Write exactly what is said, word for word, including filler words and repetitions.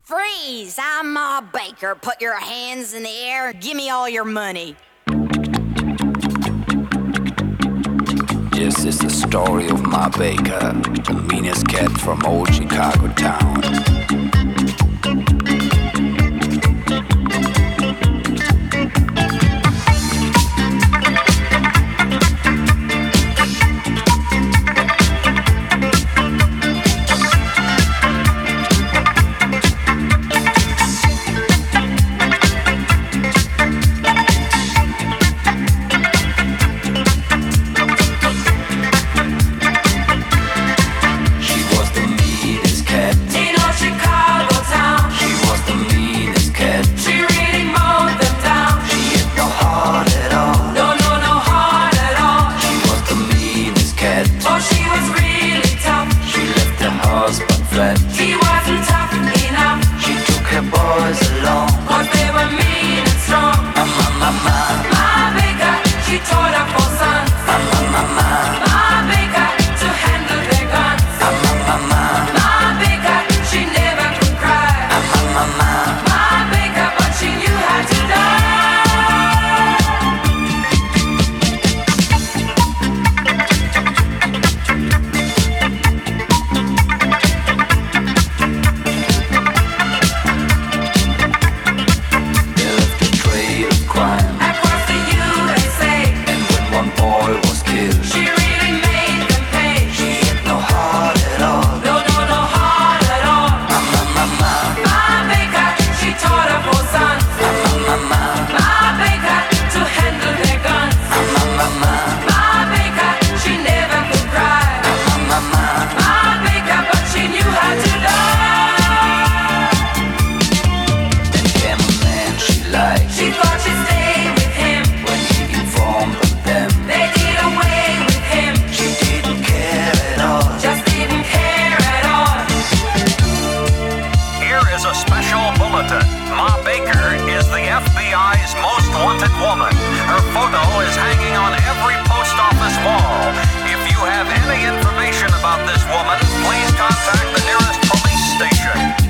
Freeze! I'm Ma Baker. Put your hands in the air. Give me all your money. This is the story of Ma Baker, the meanest cat from old Chicago town. Woman. Her photo is hanging on every post office wall. If you have any information about this woman, please contact the nearest police station.